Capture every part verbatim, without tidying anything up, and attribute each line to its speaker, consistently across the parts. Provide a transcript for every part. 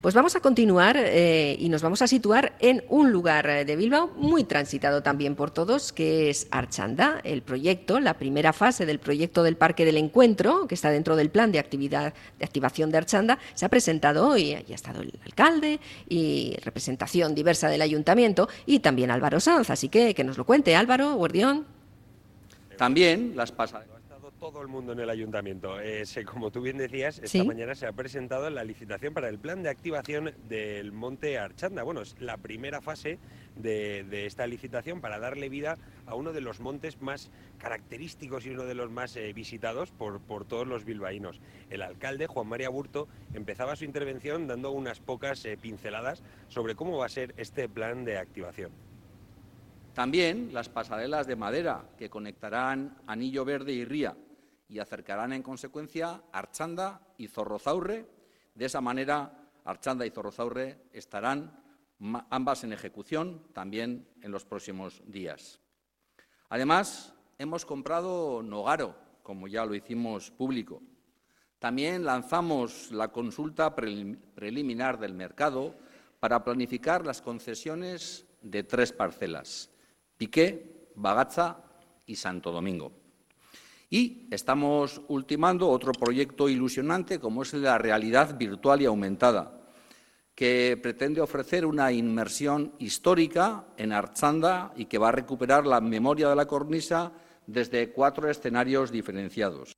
Speaker 1: Pues vamos a continuar eh, y nos vamos a situar en un lugar de Bilbao muy transitado también por todos, que es Archanda. El proyecto, la primera fase del proyecto del Parque del Encuentro, que está dentro del plan de actividad de activación de Archanda, se ha presentado hoy. Allí ha estado el alcalde y representación diversa del ayuntamiento y también Álvaro Sanz. Así que que nos lo cuente, Álvaro, Guardión.
Speaker 2: También las pasadas.
Speaker 3: Todo el mundo en el ayuntamiento. Eh, se, como tú bien decías, esta
Speaker 1: ¿Sí?
Speaker 3: mañana se ha presentado la licitación para el plan de activación del Monte Archanda. Bueno, es la primera fase de, de esta licitación para darle vida a uno de los montes más característicos y uno de los más eh, visitados por, por todos los bilbaínos. El alcalde, Juan María Burto, empezaba su intervención dando unas pocas eh, pinceladas sobre cómo va a ser este plan de activación.
Speaker 2: También las pasarelas de madera que conectarán Anillo Verde y Ría y acercarán en consecuencia Archanda y Zorrozaurre. De esa manera, Archanda y Zorrozaurre estarán ambas en ejecución también en los próximos días. Además, hemos comprado Nogaro, como ya lo hicimos público. También lanzamos la consulta preliminar del mercado para planificar las concesiones de tres parcelas: Piqué, Bagatza y Santo Domingo. Y estamos ultimando otro proyecto ilusionante, como es la realidad virtual y aumentada, que pretende ofrecer una inmersión histórica en Archanda y que va a recuperar la memoria de la cornisa desde cuatro escenarios diferenciados.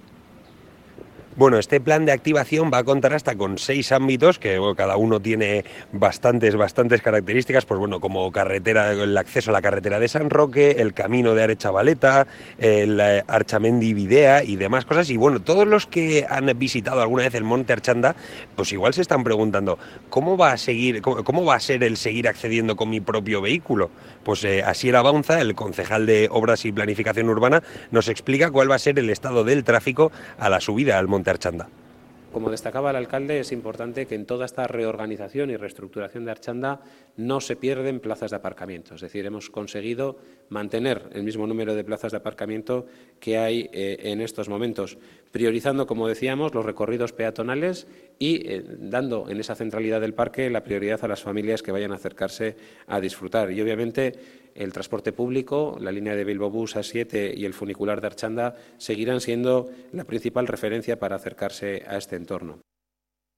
Speaker 3: Bueno, este plan de activación va a contar hasta con seis ámbitos, que bueno, cada uno tiene bastantes, bastantes características, pues bueno, como carretera, el acceso a la carretera de San Roque, el camino de Arechavaleta, el eh, Archamendi Videa y demás cosas. Y bueno, todos los que han visitado alguna vez el Monte Archanda, pues igual se están preguntando, ¿cómo va a seguir, cómo, cómo va a ser el seguir accediendo con mi propio vehículo? Pues eh, Asier Abaunza, el concejal de Obras y Planificación Urbana, nos explica cuál va a ser el estado del tráfico a la subida al Monte Archanda.
Speaker 4: Como destacaba el alcalde, es importante que en toda esta reorganización y reestructuración de Archanda no se pierden plazas de aparcamiento. Es decir, hemos conseguido mantener el mismo número de plazas de aparcamiento que hay eh, en estos momentos, priorizando, como decíamos, los recorridos peatonales y eh, dando en esa centralidad del parque la prioridad a las familias que vayan a acercarse a disfrutar. Y, obviamente, el transporte público, la línea de Bilbao Bus A siete y el funicular de Archanda seguirán siendo la principal referencia para acercarse a este entorno.